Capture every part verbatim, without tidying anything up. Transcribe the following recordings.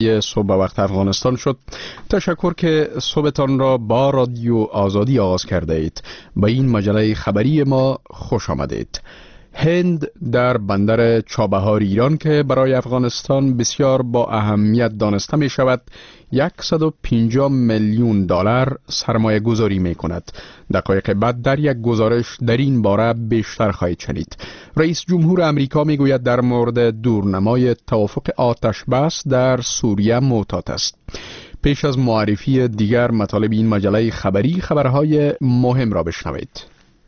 صبح وقت افغانستان شد. تشکر که صبحتان را با رادیو آزادی آغاز کرده اید. به این مجله خبری ما خوش آمدید. هند در بندر چابهار ایران که برای افغانستان بسیار با اهمیت دانسته می شود صد و پنجاه میلیون دلار سرمایه گذاری می کند. دقایق بعد در یک گزارش در این باره بیشتر خواهید شنید. رئیس جمهور امریکا می گوید در مورد دورنمای توافق آتش بس در سوریه معتاد است. پیش از معرفی دیگر مطالب این مجله خبری خبرهای مهم را بشنوید.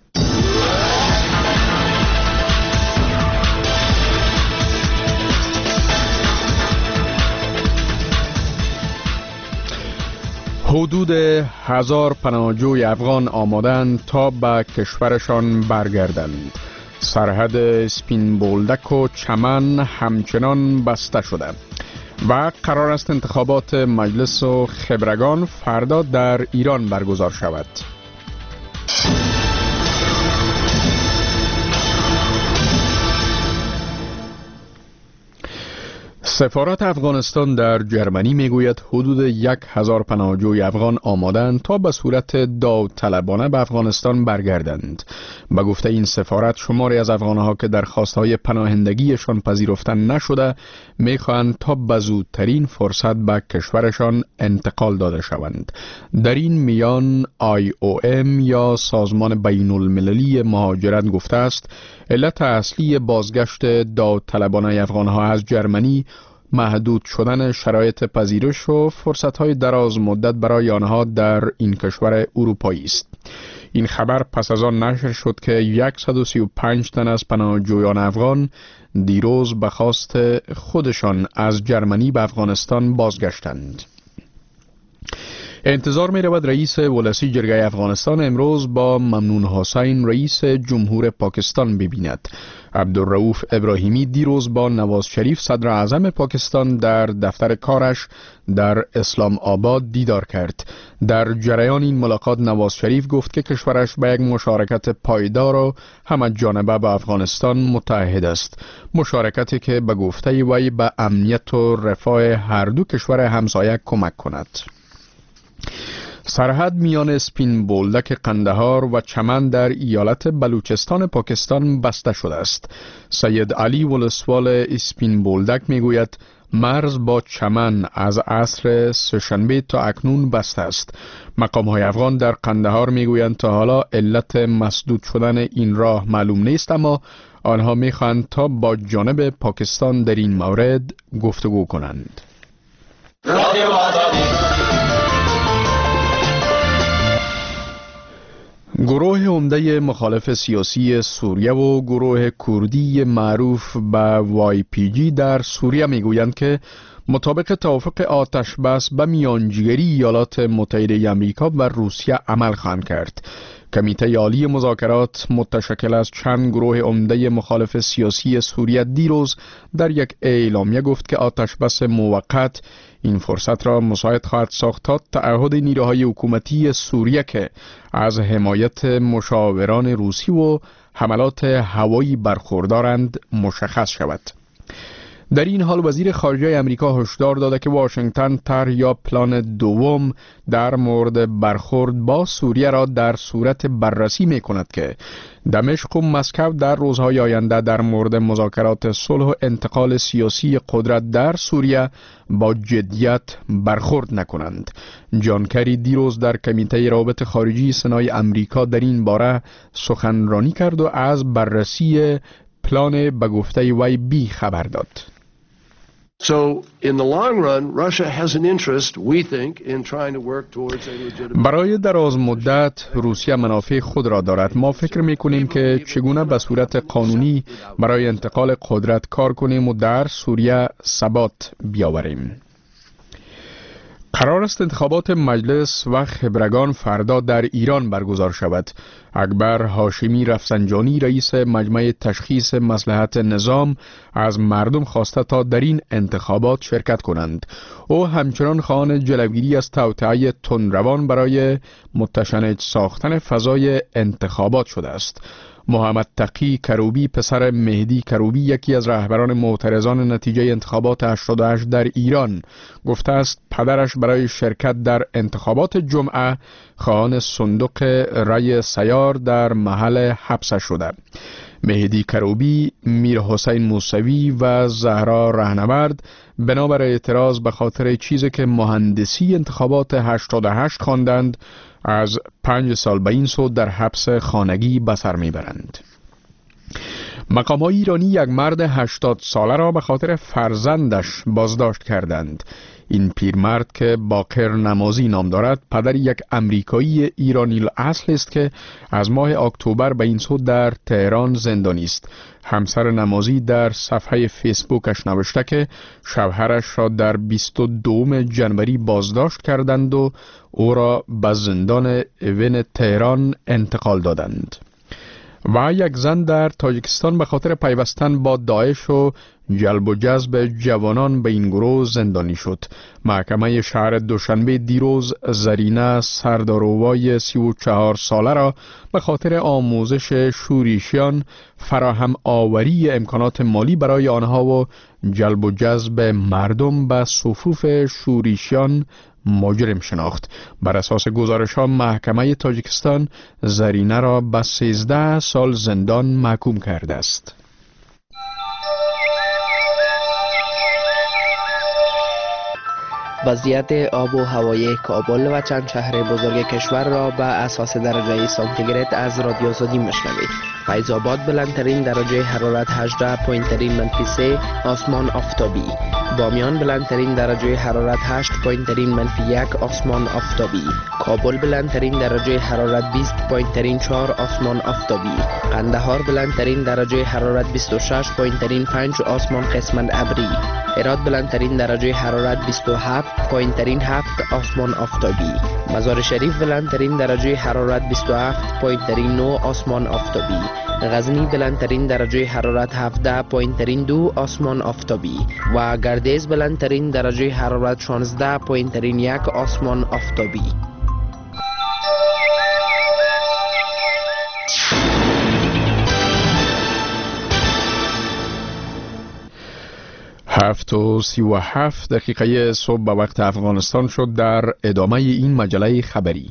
حدود هزار پناهجوی افغان آمادند تا به کشورشان برگردند. سرحد اسپین بولدک و چمن همچنان بسته شده و قرار است انتخابات مجلس و خبرگان فردا در ایران برگزار شود. سفارت افغانستان در جرمنی میگوید حدود یک هزار پناهجوی افغان آمادند تا به صورت داوطلبانه به افغانستان برگردند. به گفته این سفارت شماری از افغانها که درخواست‌های پناهندگیشان پذیرفته نشده میخواهند تا به زودترین فرصت به کشورشان انتقال داده شوند. در این میان آی او ام یا سازمان بین المللی مهاجرت گفته است علت اصلی بازگشت داوطلبانه افغانها از جرمنی محدود شدن شرایط پذیرش و فرصت‌های دراز مدت برای آنها در این کشور اروپایی است. این خبر پس از آن نشر شد که صد و سی و پنج تن از پناهجویان افغان دیروز به خواست خودشان از جرمنی به افغانستان بازگشتند. انتظار می رود رئیس ولسی جرگه افغانستان امروز با ممنون حسین رئیس جمهور پاکستان ببیند. عبدالرؤوف ابراهیمی دیروز با نواز شریف صدر اعظم پاکستان در دفتر کارش در اسلام آباد دیدار کرد. در جریان این ملاقات نواز شریف گفت که کشورش به یک مشارکت پایدار و همه جانبه با افغانستان متعهد است. مشارکتی که به گفته وی به امنیت و رفاه هر دو کشور همسایه کمک کند. سرحد میان اسپین بولدک قندهار و چمن در ایالت بلوچستان پاکستان بسته شده است. سید علی ولسوال اسپین بولدک میگوید مرز با چمن از عصر سه‌شنبه تا اکنون بسته است. مقام‌های افغان در قندهار میگویند تا حالا علت مسدود شدن این راه معلوم نیست، اما آنها میخواهند تا با جانب پاکستان در این مورد گفتگو کنند. گروه عمده مخالف سیاسی سوریه و گروه کردی معروف به وای پی جی در سوریه میگویند که مطابق توافق آتش بس به میانجیگری ایالات متحده آمریکا و روسیه عمل خواهند کرد. کمیته عالی مذاکرات متشکل از چند گروه عمده مخالف سیاسی سوریه دیروز در یک اعلامیه گفت که آتش بس موقت این فرصت را مساعد خواهد ساخت تا تعهد نیروهای حکومتی سوریه که از حمایت مشاوران روسی و حملات هوایی برخوردارند مشخص شود. در این حال وزیر خارجه امریکا هشدار داده که واشنگتن طرح یا پلان دوم در مورد برخورد با سوریه را در صورت بررسی می کند که دمشق و مسکو در روزهای آینده در مورد مذاکرات صلح و انتقال سیاسی قدرت در سوریه با جدیت برخورد نکنند. جان کری دیروز در کمیته روابط خارجی سنای امریکا در این باره سخنرانی کرد و از بررسی پلان به گفته وی بی خبر داد. So, in the long run, Russia has an interest, we think, in trying to work towards a legitimate... برای دراز مدت روسیه منافع خود را دارد. ما فکر می‌کنیم که چگونه به صورت قانونی برای انتقال قدرت کار کنیم و در سوریه ثبات بیاوریم. قرار است انتخابات مجلس و خبرگان فردا در ایران برگزار شود. اکبر هاشمی رفسنجانی رئیس مجمع تشخیص مصلحت نظام از مردم خواسته تا در این انتخابات شرکت کنند. او همچنان خواهان جلوگیری از توطئه تندروان برای متشنج ساختن فضای انتخابات شده است. محمد تقی کروبی پسر مهدی کروبی، یکی از رهبران معترضان نتیجه انتخابات هشتاد و هشت در ایران، گفته است پدرش برای شرکت در انتخابات جمعه خواهان صندوق رای سیار در محل حبس شده. مهدی کروبی، میر حسین موسوی و زهرا رهنورد بنابر اعتراض به خاطر چیزی که مهندسی انتخابات هشتاد و هشت خواندند از پنج سال به این سو در حبس خانگی به سر میبرند. مقام‌های ایرانی یک مرد هشتاد ساله را به خاطر فرزندش بازداشت کردند. این پیرمرد که باقر نمازی نام دارد پدر یک امریکایی ایرانی الاصل است که از ماه اکتبر به این سو در تهران زندانی است. همسر نمازی در صفحه فیسبوکش نوشته که شوهرش را در بیست و دوم ژانویه بازداشت کردند و او را به زندان اوین تهران انتقال دادند. و یک زن در تاجیکستان به خاطر پیوستن با داعش و جلب و جذب جوانان به این گروه زندانی شد. محکمه شهر دوشنبه دیروز زرینه سرداروای سی و چهار ساله را به خاطر آموزش شوریشیان، فراهم آوری امکانات مالی برای آنها و جلب و جذب مردم به صفوف شوریشیان مجرم شناخت. بر اساس گزارش ها محکمه تاجیکستان زرینه را به سیزده سال زندان محکوم کرده است. وضعیت آب و هوای کابل و چند شهر بزرگ کشور را به اساس درجه سانتیگراد از رادیو آزادی میشنوید. فیض آباد بلندترین درجه حرارت هجده پایینترین منفی سه، آسمان آفتابی. بامیان بلندترین درجه حرارت هشت پایینترین منفی یک، آسمان آفتابی. کابل بلندترین درجه حرارت بیست پایینترین چهار، آسمان آفتابی. قندهار بلندترین درجه حرارت بیست و شش پایینترین پنج، آسمان قسمت ابری. هرات بلندترین درجه حرارت بیست و هفت پایینترین هفت، آسمان آفتابی. مزار شریف بلندترین درجه حرارت بیست و هفت پایینترین نه، آسمان آفتابی. غزنی بلندترین درجه حرارت هفده پایینترین دو، آسمان آفتابی. و گردیز بلندترین درجه حرارت شانزده پایینترین یک، آسمان آفتابی. هفت و سی و هفت دقیقه صبح به وقت افغانستان شد. در ادامه این مجله خبری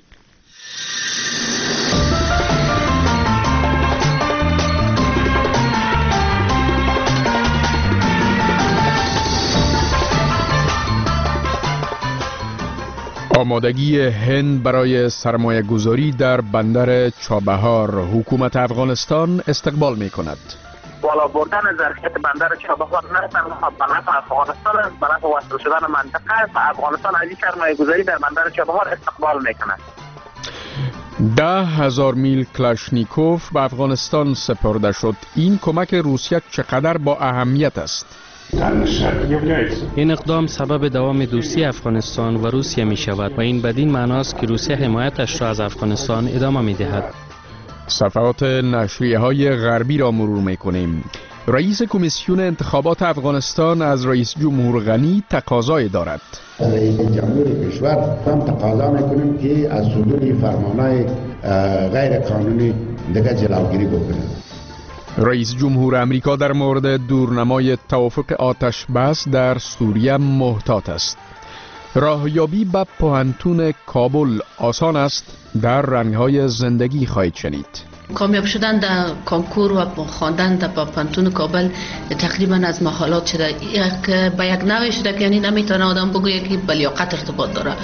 آمادگی هند برای سرمایه گذاری در بندر چابهار، حکومت افغانستان استقبال می کند. بالا بردن ظرفیت بندر چابهار نه تنها به نفع افغانستان است، به نفع وصل شدن منطقه است و افغانستان از این سرمایه گذاری در بندر چابهار استقبال می کند. ده هزار میل کلاشنیکوف به افغانستان سپرده شد. این کمک روسیه چقدر با اهمیت است؟ این اقدام سبب دوام دوستی افغانستان و روسیه می شود و این بدین معناست که روسیه حمایتش را از افغانستان ادامه می دهد. صفحات نشریه های غربی را مرور می کنیم. رئیس کمیسیون انتخابات افغانستان از رئیس جمهور غنی تقاضای دارد. رئیس جمهور کشور هم تقاضا میکنیم که از صدور فرمانهای غیر قانونی دیگه جلوگیری بکنه. رئیس جمهور امریکا در مورد دورنمای توافق آتش بس در سوریه محتاط است. راهیابی به پوهنتون کابل آسان است، در رنگ‌های زندگی خواهید شنید. کامیاب شدن در کنکور و خواندن در پوهنتون کابل تقریبا از محالات شده. یک به یک نوعی شده که یعنی نمیتونه آدم بگویه که به لیاقت ارتباط داره.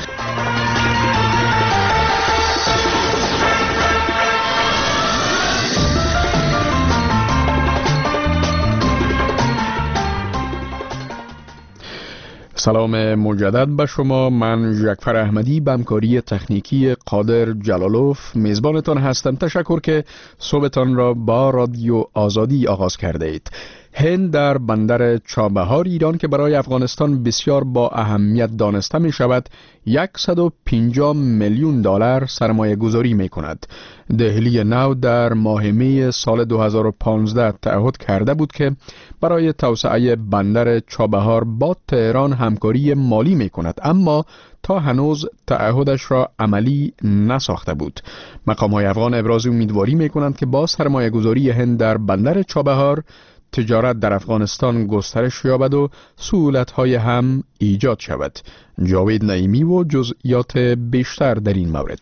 سلام مجدد به شما. من ژکفر احمدی به همکاری تکنیکی قادر جلالوف میزبانتان هستم. تشکر که صبحتان را با رادیو آزادی آغاز کرده اید. هند در بندر چابهار ایران که برای افغانستان بسیار با اهمیت دانسته می شود صد و پنجاه میلیون دلار سرمایه گذاری می کند. دهلی نو در ماه می سال دو هزار و پانزده تعهد کرده بود که برای توسعه بندر چابهار با تهران همکاری مالی می کند، اما تا هنوز تعهدش را عملی نساخته بود. مقام های افغان ابراز امیدواری می کنند که با سرمایه گذاری هند در بندر چابهار تجارت در افغانستان گسترش یابد و سهولت‌های هم ایجاد شود. جاوید نعیمی و جزئیات بیشتر در این مورد.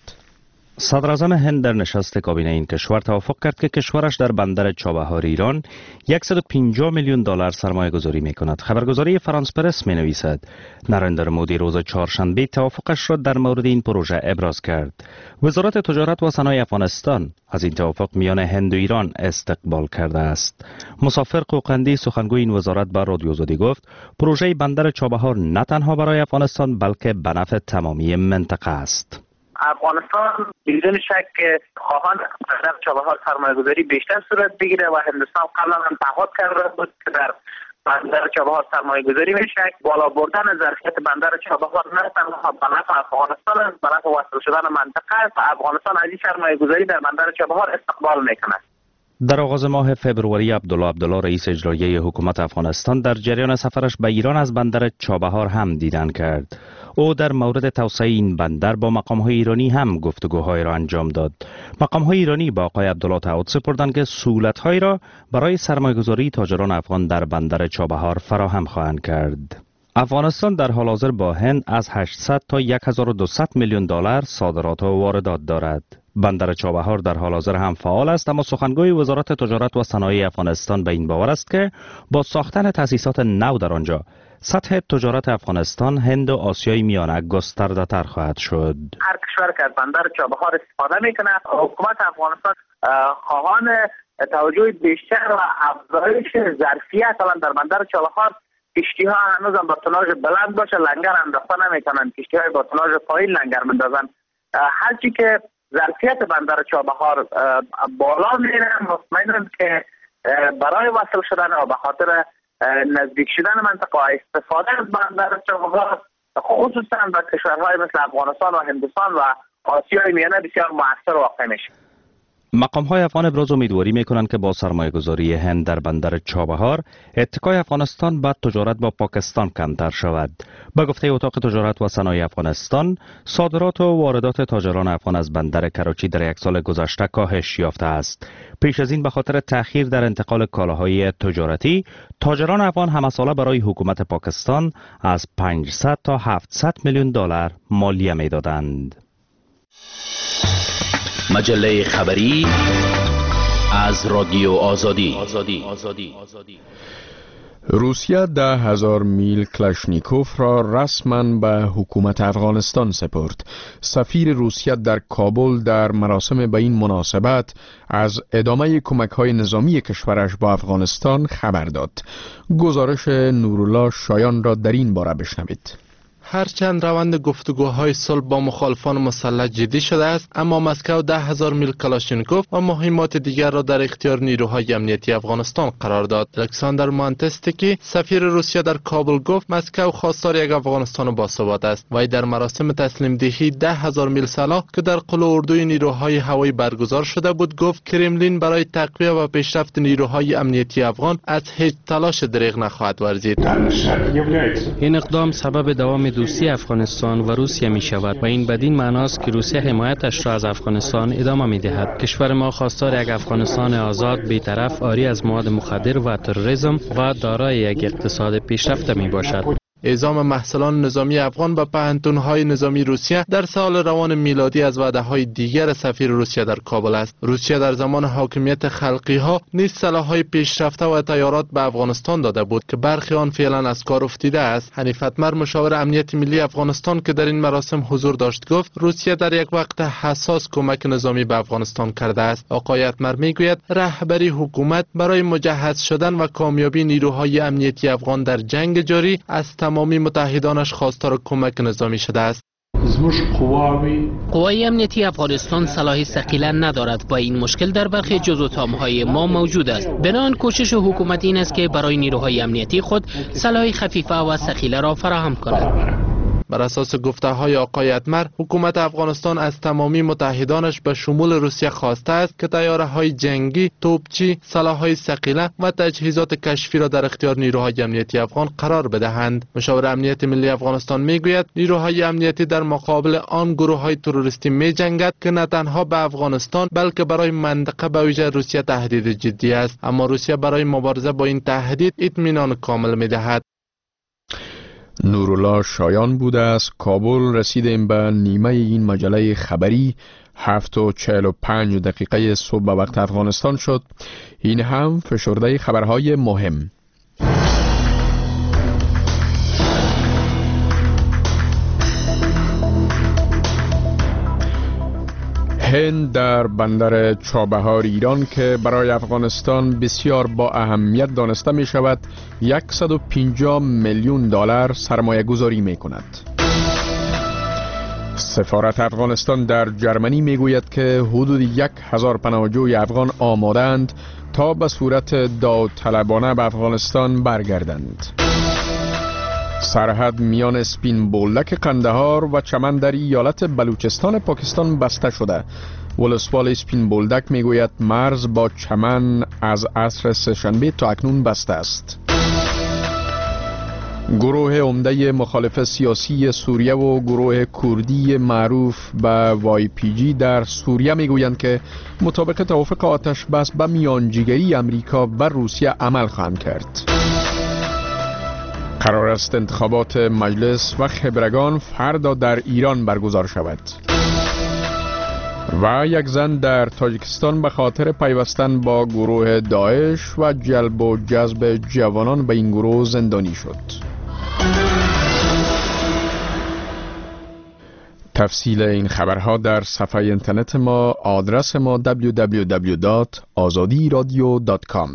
صدر اعظم هند در نشست کابینه این کشور توافق کرد که کشورش در بندر چابهار ایران صد و پنجاه میلیون دلار سرمایه گذاری می کند. خبرگزاری فرانس پرس می نویسد نریندر مودی روز چهارشنبه توافقش را در مورد این پروژه ابراز کرد. وزارت تجارت و صنایع افغانستان از این توافق میان هند و ایران استقبال کرده است. مسافر قوقندی سخنگوی این وزارت به رادیو آزادی گفت پروژه بندر چابهار نه تنها برای افغانستان بلکه به نفع تمامی منطقه است. افغانستان بدون شک خواهان در چابهار سرمایه‌گذاری بیشتر صورت بگیره و هندوستان قبلا هم تعهد کرده بود که در بندر چابهار سرمایه‌گذاری میشه. بالا بردن ظرفیت بندر چابهار نه تنها به نفع افغانستان است، به نفع وصل شدن منطقه است و افغانستان از این سرمایه‌گذاری در بندر چابهار استقبال میکنه. در آغاز ماه فبروری عبدالله عبدالله رئیس اجرایی حکومت افغانستان در جریان سفرش به ایران از بندر چابهار هم دیدن کرد. او در مورد توسعه این بندر با مقام‌های ایرانی هم گفتگوهای را انجام داد. مقام‌های ایرانی با آقای عبدالله تعهد سپردند که سهولت‌هایی را برای سرمایه‌گذاری تاجران افغان در بندر چابهار فراهم خواهند کرد. افغانستان در حال حاضر با هند از هشتصد تا هزار و دویست میلیون دلار صادرات و واردات دارد. بندر چابهار در حال حاضر هم فعال است، اما سخنگوی وزارت تجارت و صنایع افغانستان به این باور است که با ساختن تأسیسات نو در آنجا سطح تجارت افغانستان، هند و آسیای میانه گسترده تر خواهد شد. هر کشور که از بندر چابهار استفاده میکنه، حکومت افغانستان خواهان توجه بیشتر و افزایش ظرفیت در بندر چابهار کشتی ها هنوز هم با توناژ بلند باشه، لنگر انداخته نمیکنن، کشتی های با توناژ پایین لنگر مندازن. هرچی که ظرفیت بندر چابهار بالا میره، مطمئنم که برای وصل شدن و به خاطر نزدیک شدن منطقه و استفاده از بندر چابهار خصوصا در کشورهای مثل افغانستان و هندوستان و آسیای میانه بسیار مؤثر واقع میشه. مقام‌های افغان ابراز امیدواری می‌کنند که با سرمایه‌گذاری هند در بندر چابهار اتکای افغانستان به تجارت با پاکستان کمتر شود. به گفته اتاق تجارت و صنایع افغانستان، صادرات و واردات تاجران افغان از بندر کراچی در یک سال گذشته کاهش یافته است. پیش از این به خاطر تأخیر در انتقال کالاهای تجارتی، تاجران افغان همساله برای حکومت پاکستان از پانصد تا هفتصد میلیون دلار مالیه می‌دادند. مجله خبری از رادیو آزادی. روسیه ده هزار میل کلاشنیکوف را رسما به حکومت افغانستان سپرد. سفیر روسیه در کابل در مراسم به این مناسبت از ادامه کمک‌های نظامی کشورش با افغانستان خبر داد. گزارش نورالله شایان را در این باره بشنوید. هرچند روند گفتگوهای صلح با مخالفان مسلح جدی شده است، اما مسکو ده هزار میل کلاشینکوف و مهمات دیگر را در اختیار نیروهای امنیتی افغانستان قرار داد. الکساندر مانتستکی سفیر روسیه در کابل گفت مسکو خواستار یک افغانستان باثبات است. وی در مراسم تسلیم دهی ده هزار میل سلاح که در قلعه اردوی نیروهای هوایی برگزار شده بود گفت کرملین برای تقویت و پیشرفت نیروهای امنیتی افغان از هیچ تلاش دریغ نخواهد ورزید. این اقدام سبب دوام دوستی افغانستان و روسیه می شود و این بدین معناست که روسیه حمایتش را از افغانستان ادامه می دهد. کشور ما خواستار یک افغانستان آزاد، بی‌طرف، عاری از مواد مخدر و تروریسم و دارای یک اقتصاد پیشرفته می باشد. اعزام محصلان نظامی افغان به پهنتون‌های نظامی روسیه در سال روان میلادی از وعده‌های دیگر سفیر روسیه در کابل است. روسیه در زمان حاکمیت خلقی ها نیز سلاح‌های پیشرفته و تیارات به افغانستان داده بود که برخی آن فعلا از کار افتیده است. حنیف اتمر مشاور امنیت ملی افغانستان که در این مراسم حضور داشت گفت روسیه در یک وقت حساس کمک نظامی به افغانستان کرده است. آقای اتمر میگوید رهبری حکومت برای مجهز شدن و کامیابی نیروهای امنیتی افغان در جنگ جاری از تمامی متحدانش خواستار کمک نظامی شده است. قوای امنیتی افغانستان سلاح ثقیله ندارد و این مشکل در برخی جزو تامهای ما موجود است. بنابراین کوشش حکومت این است که برای نیروهای امنیتی خود سلاح خفیفه و ثقیله را فراهم کند. بر اساس گفته های آقای اتمر، حکومت افغانستان از تمامی متحدانش به شمول روسیه خواسته است که طیاره های جنگی، توپچی، سلاح های ثقیله و تجهیزات کشفی را در اختیار نیروهای امنیتی افغان قرار بدهند. مشاور امنیت ملی افغانستان میگوید نیروهای امنیتی در مقابل آن گروه های تروریستی می جنگد که نه تنها به افغانستان بلکه برای منطقه به ویژه روسیه تهدید جدی است، اما روسیه برای مبارزه با این تهدید اطمینان کامل میدهد. نورالله شایان بوده از کابل. رسیدیم به نیمه این مجله خبری. هفت و چهل و پنج دقیقه صبح به وقت افغانستان شد. این هم فشرده خبرهای مهم. هند در بندر چابهار ایران که برای افغانستان بسیار با اهمیت دانسته می شود صد و پنجاه میلیون دلار سرمایه گذاری می کند. سفارت افغانستان در جرمنی می گوید که حدود یک هزار پناهجوی افغان آمادند تا به صورت داوطلبانه به افغانستان برگردند. سرحد میان اسپین بولدک قندهار و چمن در ایالت بلوچستان پاکستان بسته شده. ولسوال اسپین بولدک میگوید مرز با چمن از عصر سه‌شنبه تا اکنون بسته است. گروه عمده مخالف سیاسی سوریه و گروه کردی معروف به وای پی جی در سوریه میگویند که مطابق توافق آتش بس به میانجیگری امریکا و روسیه عمل خواهند کرد. قرار است انتخابات مجلس و خبرگان فردا در ایران برگزار شود. و یک زن در تاجیکستان به خاطر پیوستن با گروه داعش و جلب و جذب جوانان به این گروه زندانی شد. تفصیل این خبرها در صفحه اینترنت ما، آدرس ما دبلیو دبلیو دبلیو دات آزادی رادیو دات کام.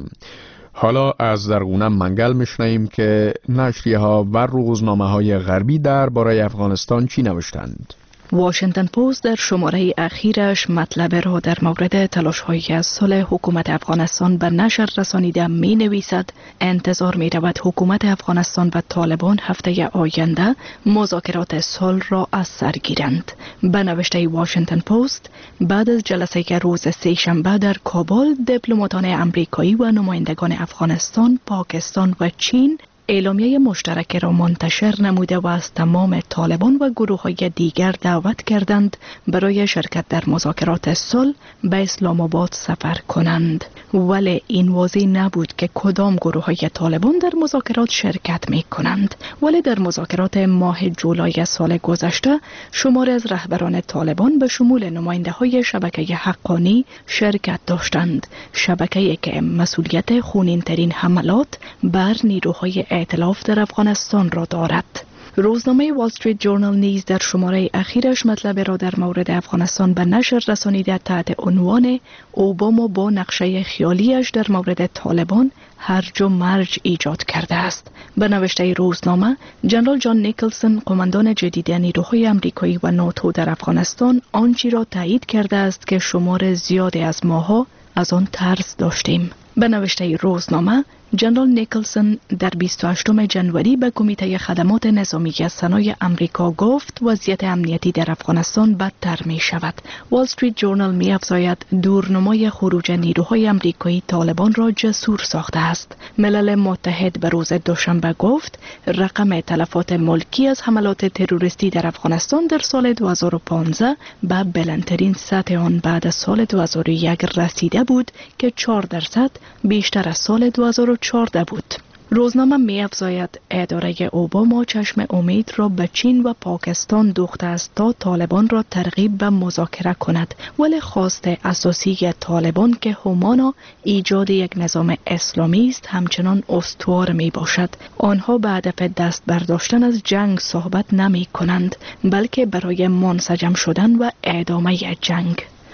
حالا از زرغونه منگل میشنیم که نشریه ها و روزنامه های غربی در برای افغانستان چی نوشتند. واشنگتن پست در شماره اخیرش مطلب را در مورد تلاش‌هایی از صلح حکومت افغانستان به نشر رسانیده می نویسد. انتظار می رود حکومت افغانستان و طالبان هفته آینده مذاکرات صلح را از سر گیرند. به نوشته واشنگتن پست، بعد از جلسه که روز سه شنبه در کابل، دیپلماتان امریکایی و نمایندگان افغانستان، پاکستان و چین اعلامیه مشترک را منتشر نموده و از تمام طالبان و گروه های دیگر دعوت کردند برای شرکت در مذاکرات صلح به اسلام آباد سفر کنند. ولی این واضح نبود که کدام گروه های طالبان در مذاکرات شرکت می کنند. ولی در مذاکرات ماه جولای سال گذشته شماری از رهبران طالبان به شمول نماینده های شبکه حقانی شرکت داشتند. شبکه‌ای که مسئولیت خونین ترین حملات بر نیروهای ائتلاف در افغانستان را دارد. روزنامه وال استریت جورنال نیز در شماره اخیرش مطلب را در مورد افغانستان به نشر رسانیده تحت عنوان اوباما با نقشه خیالیش در مورد طالبان هرج و مرج ایجاد کرده است. به نوشته روزنامه، جنرال جان نیکلسون، قماندان جدید نیروهای امریکایی و ناتو در افغانستان، آنچه را تایید کرده است که شمار زیادی از ماها از آن ترس داشتیم. به نوشته روزنامه، جنرال نیکلسون در بیست و هشتم ژانویه به کمیته خدمات نظامی سنای امریکا گفت وضعیت امنیتی در افغانستان بدتر می شود. وال استریت جورنال می افزاید دورنمای خروج نیروهای امریکایی طالبان را جسور ساخته است. ملل متحد به روز دوشنبه گفت رقم تلفات ملکی از حملات تروریستی در افغانستان در سال دو هزار و پانزده به بلندترین سطح آن بعد از سال دو هزار و یک رسیده بود که چهار درصد بیشتر از سال دو هزار و چهارده بود. روزنامه می افزاید اداره اوباما چشم امید را به چین و پاکستان دوخته است تا طالبان را ترغیب به مذاکره کند، ولی خواست اساسی طالبان که همانا ایجاد یک نظام اسلامی است همچنان استوار می باشد. آنها به هدف دست برداشتن از جنگ صحبت نمی کنند، بلکه برای منسجم شدن و ادامه جنگ.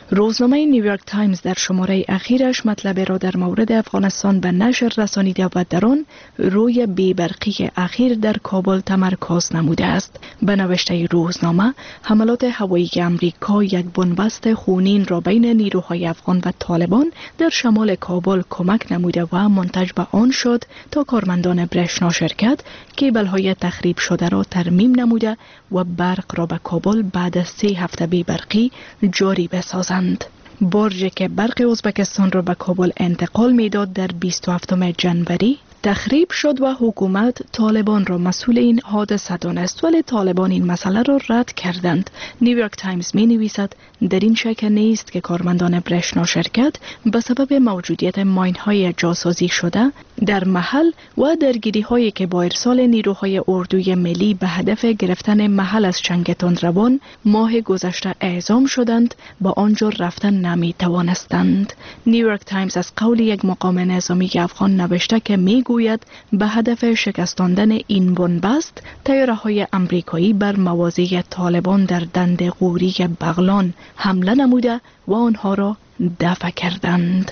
روزنامه نیویورک تایمز در شماره اخیرش مطلب را در مورد افغانستان به نشر رسانیده و در آن روی بی‌برقی اخیر در کابل تمرکز نموده است. به نوشته روزنامه، حملات هوایی امریکا یک بنبست خونین را بین نیروهای افغان و طالبان در شمال کابل کمک نموده و منتج به آن شد تا کارمندان برشنا شرکت کیبل‌های تخریب شده را ترمیم نموده و برق را به کابل بعد از سه هفته بی‌برقی جاری بسازند. برجی که برق ازبکستان را به کابل انتقال میداد در بیست و هفتم جنوری تخریب شد و حکومت طالبان را مسئول این حادثه دانست، ولی طالبان این مسئله را رد کردند. نیویورک تایمز می نویسد در این شک نیست که کارمندان برشنا شرکت به سبب موجودیت ماین های جاسازی شده در محل و درگیری هایی که با ارسال نیروهای اردوی ملی به هدف گرفتن محل از چنگ تندروان ماه گذشته اعزام شدند، با آنجا رفتن نمی توانستند. نیویورک تایمز از قول یک مقام نظامی افغان نوشته که می گوید به هدف شکستاندن این بنبست طیاره های امریکایی بر مواضع طالبان در دند غوری بغلان حمله نموده و آنها را دفع کردند.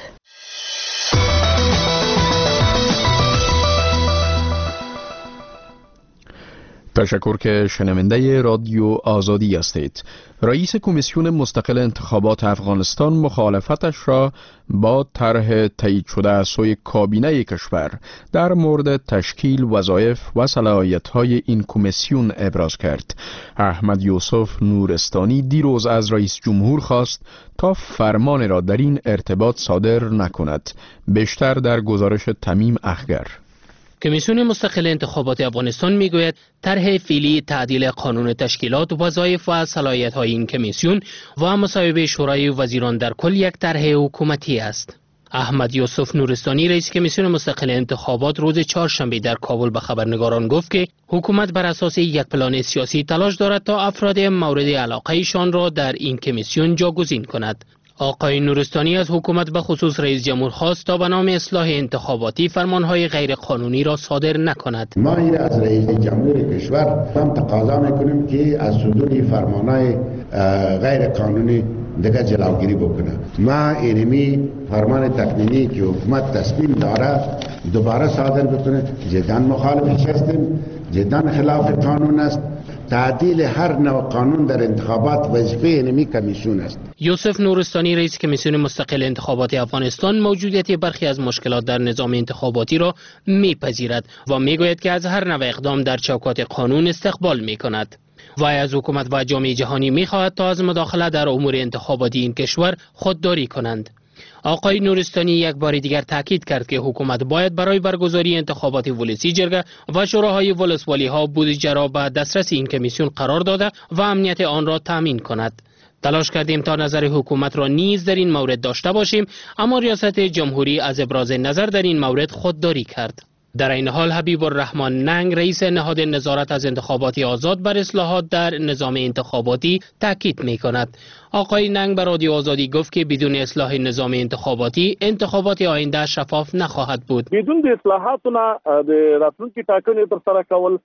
تشکر که شنونده رادیو آزادی هستید. رئیس کمیسیون مستقل انتخابات افغانستان مخالفتش را با طرح تایید شده از سوی کابینه کشور در مورد تشکیل وظایف و صلاحیت‌های این کمیسیون ابراز کرد. احمد یوسف نورستانی دیروز از رئیس جمهور خواست تا فرمان را در این ارتباط صادر نکند. بیشتر در گزارش تمیم اخگر. کمیسیون مستقل انتخابات افغانستان میگوید طرح فعلی تعدیل قانون تشکیلات وظایف و صلاحیت‌های این کمیسیون و مصوبه شورای وزیران در کل یک طرح حکومتی است. احمد یوسف نورستانی رئیس کمیسیون مستقل انتخابات روز چهارشنبه در کابل به خبرنگاران گفت که حکومت بر اساس یک پلان سیاسی تلاش دارد تا افراد مورد علاقه ایشان را در این کمیسیون جاگزین کند. آقای نورستانی از حکومت به خصوص رئیس جمهور خواست تا به نام اصلاح انتخاباتی فرمانهای غیر قانونی را صادر نکند. ما این از رئیس جمهور کشور هم تقاضا میکنیم که از صدور فرمانهای غیر قانونی دیگه جلوگیری بکنه. ما اینمی فرمان تقنینی که حکومت تصمیم داره دوباره صادر بکنه. جدا مخالفش هستیم، جدا خلاف قانون است. تعدیل هر نوع قانون در انتخابات وظیفه اینمی کمیسیون است. یوسف نورستانی رئیس کمیسیون مستقل انتخابات افغانستان موجودیت برخی از مشکلات در نظام انتخاباتی را میپذیرد و میگوید که از هر نوع اقدام در چوکات قانون استقبال میکند. وای از حکومت و جامعه جهانی میخواهد تا از مداخله در امور انتخاباتی این کشور خودداری کنند. آقای نورستانی یک بار دیگر تاکید کرد که حکومت باید برای برگزاری انتخابات ولسی جرگه و شوراهای ولسوالی ها بودجه را به دسترس این کمیسیون قرار داده و امنیت آن را تامین کند. تلاش کردیم تا نظر حکومت را نیز در این مورد داشته باشیم، اما ریاست جمهوری از ابراز نظر در این مورد خودداری کرد. در این حال حبیب الرحمن ننگ رئیس نهاد نظارت از انتخابات آزاد بر اصلاحات در نظام انتخاباتی تاکید می کند. آقای ننگ بر رادیو آزادی گفت که بدون اصلاح نظام انتخاباتی انتخابات آینده شفاف نخواهد بود. بدون د اصلاحاتونه د راتلونکي ټاکنې تر سره کول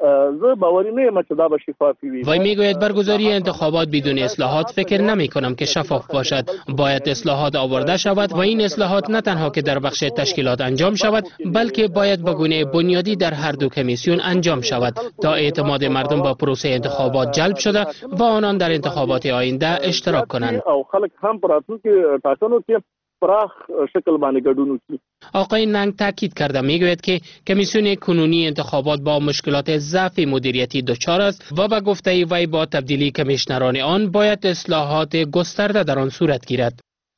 زه باوري نه یم چې دا به شفافي وي. وی میگوید برگزاری انتخابات بدون اصلاحات فکر نمی کنم که شفاف باشد. باید اصلاحات آورده شود و این اصلاحات نه تنها که در بخش تشکیلات انجام شود، بلکه باید به گونه بنیادی در هر دو کمیسیون انجام شود تا اعتماد مردم با پروسه انتخابات جلب شده و آنان در انتخابات آینده اشتراک کنند. او خلک هم پر راتلونکي ټاکنو کې پراخ شکل باندې ګډون وکړي. آقای ننگ تاکید کرده میگوید که کمیسیون کنونی انتخابات با مشکلات ضعف مدیریتی دچار است و به گفته وی با تبدیلی کمیشنران آن باید اصلاحات گسترده در آن صورت گیرد.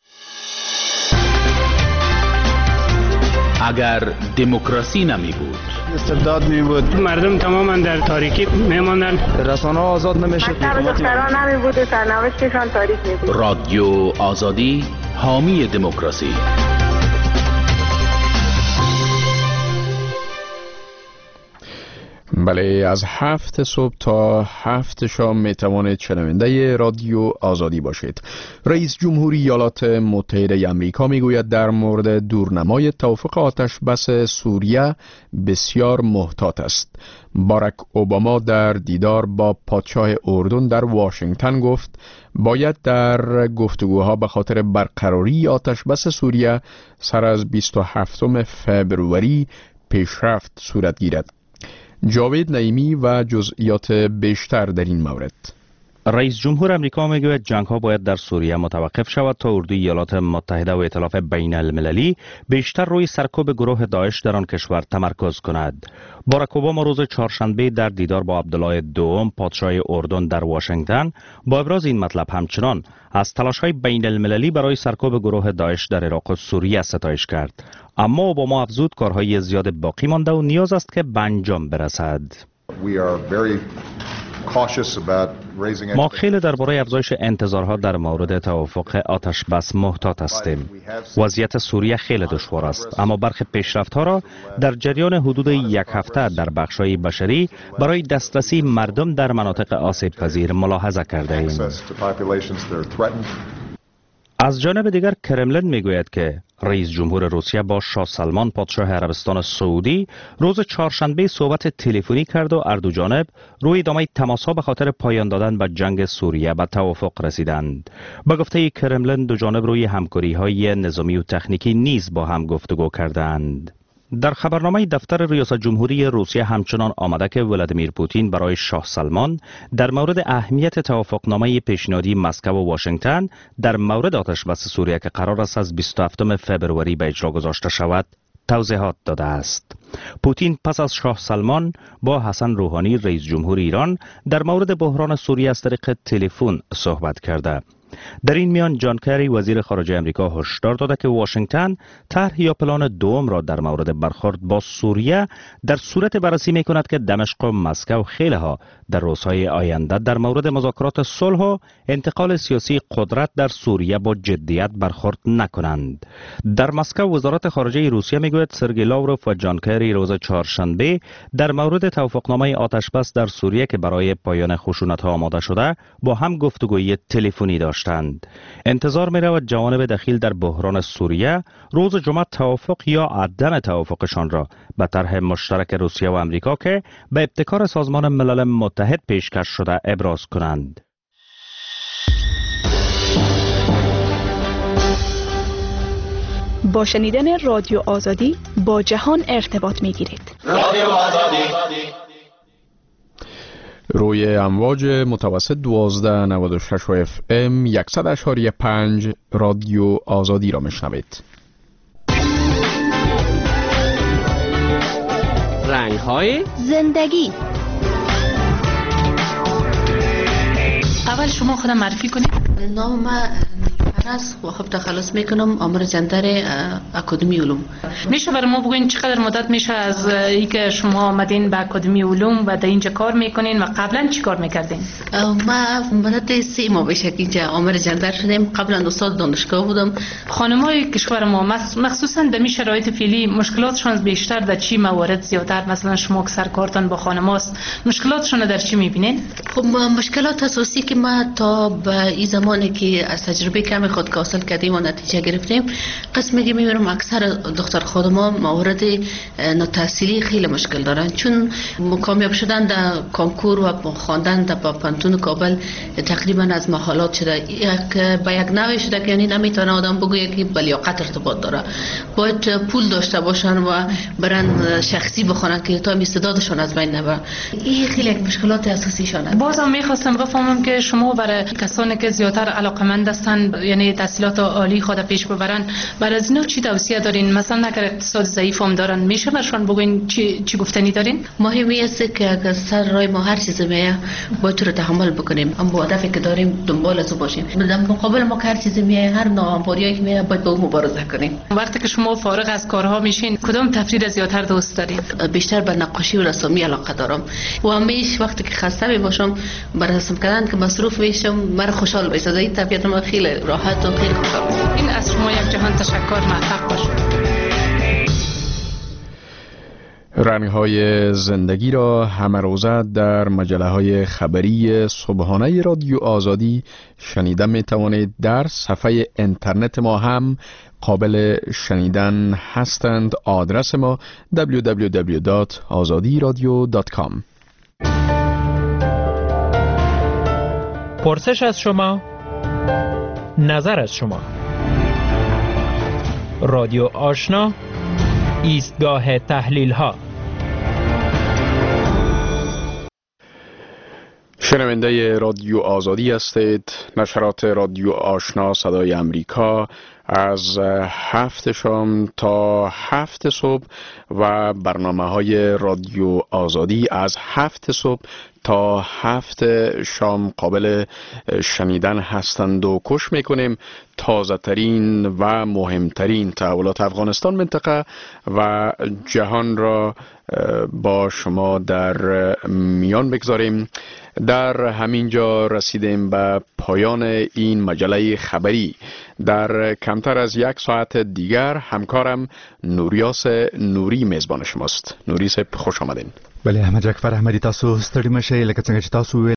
اگر دموکراسی نمی بود، استبداد می بود، مردم تماما در تاریکی می ماندن، رسانه آزاد نمیشد، دختران نمی بود و سرنوشتشان تاریک می بود. رادیو آزادی حامی دموکراسی. بله، از هفت صبح تا هفت شام می توانید شنونده رادیو آزادی باشید. رئیس جمهوری ایالات متحده آمریکا می گوید در مورد دورنمای توافق آتش بس سوریه بسیار محتاط است. باراک اوباما در دیدار با پادشاه اردن در واشنگتن گفت باید در گفتگوها به خاطر برقراری آتش بس سوریه سر از بیست و هفتم فوریه پیشرفت صورت گیرد. جاوید نعیمی و جزئیات بیشتر در این مورد. رئیس جمهور امریکا میگوید جنگ ها باید در سوریه متوقف شود تا اردوی ایالات متحده و ائتلاف بین المللی بیشتر روی سرکوب گروه داعش در آن کشور تمرکز کند. باراک اوباما روز چهارشنبه در دیدار با عبدالله دوم پادشاه اردن در واشنگتن با ابراز این مطلب همچنان از تلاش های بین المللی برای سرکوب گروه داعش در عراق و سوریه ستایش کرد. اما اوباما افزود کارهای زیاد باقی مانده و نیاز است که به انجام برسد. ما خیلی درباره افزایش انتظارها در مورد توافق آتش بس محتاط هستیم. وضعیت سوریه خیلی دشوار است، اما برخی پیشرفت‌ها را در جریان حدود یک هفته در بخش‌های بشری برای دسترسی مردم در مناطق آسیب پذیر ملاحظه کرده ایم. از جانب دیگر کرملین میگوید که رئیس جمهور روسیه با شاه سلمان پادشاه عربستان سعودی روز چهارشنبه صحبت تلفنی کرد و هر دو جانب روی ادامه تماس‌ها به خاطر پایان دادن به جنگ سوریه به توافق رسیدند. به گفته کرملین دو جانب روی همکاری‌های نظامی و تکنیکی نیز با هم گفتگو کردند. در خبرنامه دفتر ریاست جمهوری روسیه همچنان آمده که ولادیمیر پوتین برای شاه سلمان در مورد اهمیت توافقنامه پیشنهادی مسکو و واشنگتن در مورد آتش بس سوریه که قرار است از بیست و هفتم فوریه به اجرا گذاشته شود توضیحات داده است. پوتین پس از شاه سلمان با حسن روحانی رئیس جمهور ایران در مورد بحران سوریه از طریق تلفن صحبت کرده. در این میان جان کری وزیر خارجه امریکا هشدار داده که واشنگتن طرح یا پلان دوم را در مورد برخورد با سوریه در صورت بررسی می کند که دمشق و مسکو خیلی ها در روزهای آینده در مورد مذاکرات صلح و انتقال سیاسی قدرت در سوریه با جدیت برخورد نکنند. در مسکو وزارت خارجه روسیه می گوید سرگئی لاوروف و جان کری روز چهارشنبه در مورد توافقنامه آتش بس در سوریه که برای پایان خشونت ها آماده شده با هم گفتگوی تلفنی داشتند. انتظار می رود جوانب دخیل در بحران سوریه روز جمعه توافق یا عدم توافقشان را به طرح مشترک روسیه و امریکا که به ابتکار سازمان ملل متحد پیشکش شده ابراز کنند. با شنیدن رادیو آزادی با جهان ارتباط می گیرید. رادیو آزادی روی امواج متوسط دوازده نود و شش اف ام صد اشاری پنج رادیو آزادی را میشنوید. رنگ های زندگی. اول شما خودم معرفی کنید. نام من از و خب تخلص میکنم آمر جندر اکادمی علوم. میشه برای ما بگوین چقدر مدت میشه از اینکه شما آمدین به اکادمی علوم و در اینجا کار میکنین و قبلا چی کار میکردین؟ ما مدت سه ماه بشه که اینجا آمر جندر شدیم. قبلا استاد دانشگاه بودم. خانمای کشور ما مخصوصا در می شرایط فعلی مشکلاتشون بیشتر در چی موارد زیادتر؟ مثلا شما که سرکارتان با خانماست مشکلاتشون در چی میبینین؟ خب مشکلات اساسی که ما تا به این زمانی که از تجربه کم خود حاصل کردیم و نتیجه گرفتیم قسمی که میبینم اکثر دختر خانم‌ها موارد ناتحصیلی خیلی مشکل دارن، چون کامیاب شدن در کنکور و خواندن در پانتون کابل تقریبا از محالات شده. یک با یک نوع شده که یعنی نمیتونه آدم بگویه که با لیاقت ارتباط داره، باید پول داشته باشن و برن شخصی بخونن که تا استعدادشون از بین نبره. این خیلی یک مشکلات اساسیشونه. بازم میخواستم بفهمم که شما برای کسانی که زیاتر علاقمند هستن یعنی تحصیلات عالی خود پیش ببرن برای از اینا چی توصیه دارین؟ مثلا اگر اقتصاد ضعیف هم دارن میشه برشون بگوین چی چی گفتنی دارین؟ مهمی است که اگر سر راه ما هر چیزی میه باید رو تحمل بکنیم، اما هدفی که داریم دنبال از باشیم. در مقابل ما هر چیزی میه هر ناهمواریایی که میه باید با اون مبارزه کنیم. وقتی که شما فارغ از کارها میشین کدام تفریح زیاتر دوست دارین؟ بیشتر به نقاشی و رسامی علاقه دارم و همیشه وقتی که خسته می باشم برای رسم کردن که مصروف میشم مرا خوشحال میسازه. این طبیعت ما خیلی راحت و خیلی خوشحال. این از شما یک جهان تشکر، موفق باشید. رنگ‌های زندگی را همه روزه در مجله‌های خبری صبحانه رادیو آزادی شنیدن می توانید. در صفحه اینترنت ما هم قابل شنیدن هستند. آدرس ما دبلیو دبلیو دبلیو دات آزادی رادیو دات کام. پرسش از شما، نظر از شما. رادیو آشنا، ایستگاه تحلیل ها. شنونده رادیو آزادی هستید. نشرات رادیو آشنا صدای امریکا از هفت شام تا هفت صبح و برنامه های رادیو آزادی از هفت صبح تا هفت شام قابل شنیدن هستند و کش میکنیم تازه ترین و مهمترین تحولات افغانستان، منطقه و جهان را با شما در میان بگذاریم. در همین جا رسیدیم به پایان این مجله خبری. در کمتر از یک ساعت دیگر همکارم نوریاس نوری میزبان شماست. نوری صاحب خوش آمدین. بله احمد جعفر احمدی، تاسو ستړي مشئ لکه څنګه چې تاسو